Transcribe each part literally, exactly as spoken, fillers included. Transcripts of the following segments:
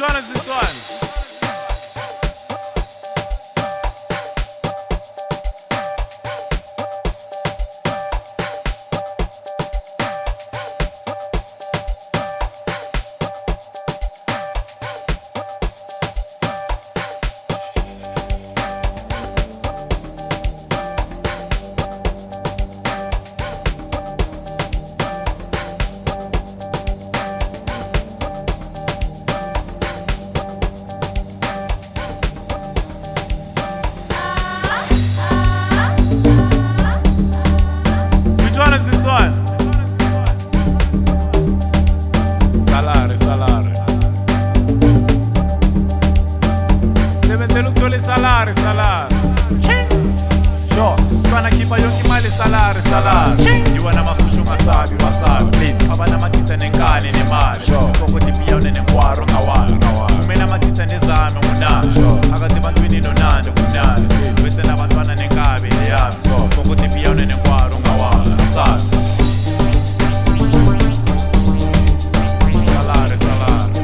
one is this one? Which one is this one? Salary, salary. Sebenzela ukuthola isalari, salari. Sure, twana khipha yonke imali salari, salari. Yiwana masusha ungasabi, wasabi. Abana amatitha nenkani nemali. Koko tipiyawune nenkwaro ngawalo. Kumena amatitha nezame ngunami. Akathi bantwini nonandi kumnandi. Bese nabantwana nenkabi leyami. Koko tipiyawune nenkwaro ngawalo. Asabi. Salari, salari.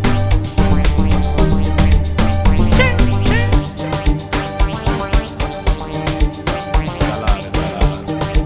Salari, salari.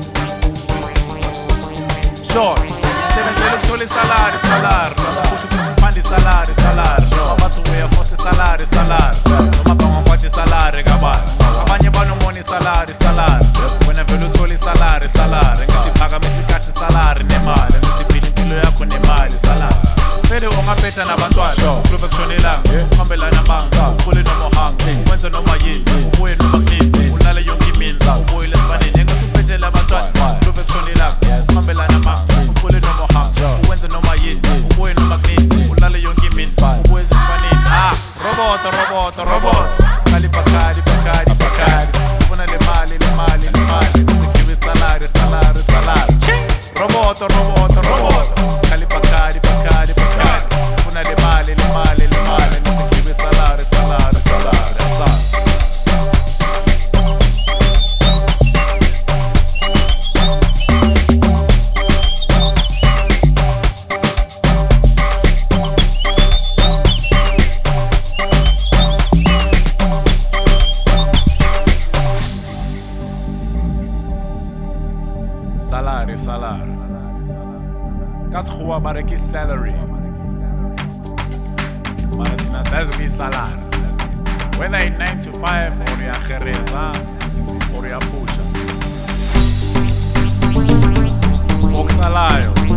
Sure. Sebenzela ukuthola isalari, salari. Kusho ukuthi uphanda isalari, salari. Abathi uyafosta isalari, salari. Noma bangakwathi isalari kabani. Abanye banomona isalari, salari. Wena vele uthola isalari, salari. Ngithi phakamisa ikhathi isalari nemali. Ngithi phila impilo yakho nemali, salari. Vele ungaphetha nabantwana ukhulume kushonelanga uhambelana amanga ukhule noma uhanga ukwenza noma yini ubuye noma kunini ulale yonke imini ubuyele esifaneni engathi uphethele abantwana ukhulume kushonelanga uhambelana amanga ukhule noma uhanga ukwenza noma yini ubuye noma kunini ulale yonke imini ubuye esifaneni. Ah, roboto roboto roboto kali bakari bakari bakari sibona le mali le mali le mali sikiwe salary salary salary roboto roboto roboto kali bakari bakari bakari sibona le mali le mali le mali sikiwe salary salary salary salary. Salary, salary. Kas khua bare ki salary. Mara sina says ki salary. Whether in nine to five or ya khereza or ya pusha. Oksalayo.